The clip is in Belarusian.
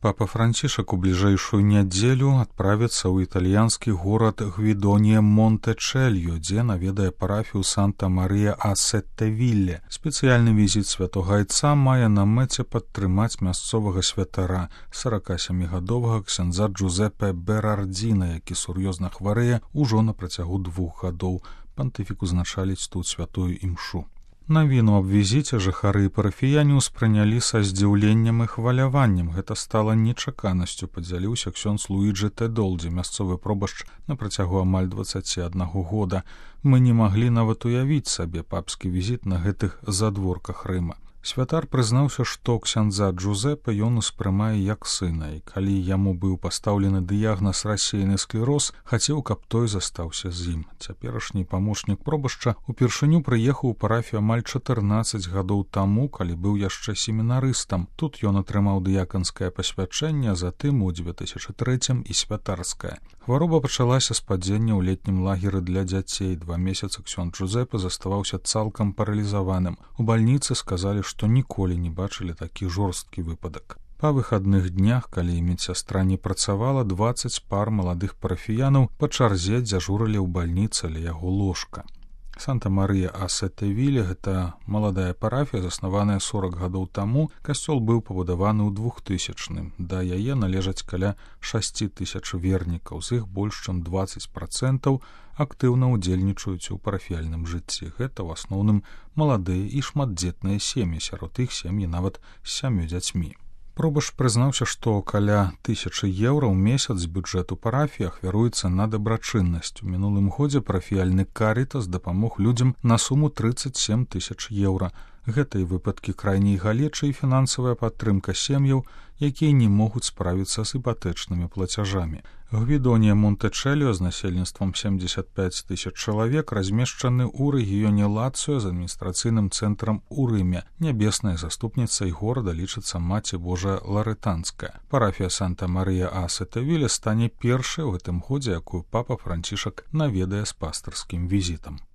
Папа Францішак у бліжэйшую нядзелю адправіцца ў італьянскі горад Гвідонія Монтечельо, дзе наведае парафію Санта-Марыя-а-Сеттевілле. Спецыяльны візіт святога айца мае на мэце падтрымаць мясцовага святара, 47-гадовага ксяндза Джузеппе Берардзіна, які сур'ёзна хварэе ўжо на працягу 2 гадоў. Пантыфік узначаліць тут святую імшу. Навіну аб візіце жыхары і парафіяне ўспрынялі са здзіўленнем і хваляваннем. Гэта стала нечаканасцю, падзяліўся ксёндз Луіджы Тэдолдзі, мясцовы пробашч на працягу амаль 21 года. Мы не маглі нават уявіць сабе папскі візіт на гэтых задворках Рыма. Святар прызнаўся, што ксяндза Джузеппе ён успрымае як сына, і калі яму быў пастаўлены дыягназ рассеяны склероз, хацеў, каб той застаўся з ім. Цяперашні памочнік пробашча упершыню прыехаў у парафію амаль 14 гадоў таму, калі быў яшчэ семінарыстам. Тут ён атрымаў дыяканскае пасвячэнне, затым у 2003 і святарскае. Хвароба пачалася з падзення ў летнім лагеры для дзяцей. 2 месяцы ксёндз Джузеппе заставаўся цалкам паралізаваным. У бальніцы сказалі, што ніколі не бачылі такі жорсткі выпадак. Па выхадных днях, калі медсястра не працавала, 20 пар маладых парафіянаў па чарзе дзяжурылі ў бальніцы ля яго ложка. Санта-Марыя-а-Сеттевілле — гэта маладая парафія, заснаваная 40 гадоў таму. Касцёл быў пабудаваны ў 2000-м. Да яе належаць каля 6000 вернікаў, з іх больш чым 20% актыўна ўдзельнічаюць у парафіяльным жыцці. Гэта ў асноўным маладыя і шматдзетныя сем'і, сярод іх сем'і нават з 7 дзяцьмі. Пробашч прызнаўся, што каля 1000 еўра ў месяц з бюджэту парафіі ахвяруецца на дабрачыннасць. У мінулым годзе парафіяльны Карітас дапамог людзям на суму 37 000 еўра. Гэта і выпадкі крайняй галечы і фінансавая падтрымка сем'яў, якія не могуць справіцца з іпатэчнымі плацяжамі. Гвідонія Монтечельо з насельніцтвам 75 000 чалавек размешчаны ў рэгіёне Лацыё з адміністрацыйным цэнтрам у Рыме. Нябесная заступніцай горада лічыцца Маці Божая Ларэтанская. Парафія Санта-Марыя-а-Сеттевілле стане першай у гэтым годзе, якую папа Францішак наведае з пастырскім візітам.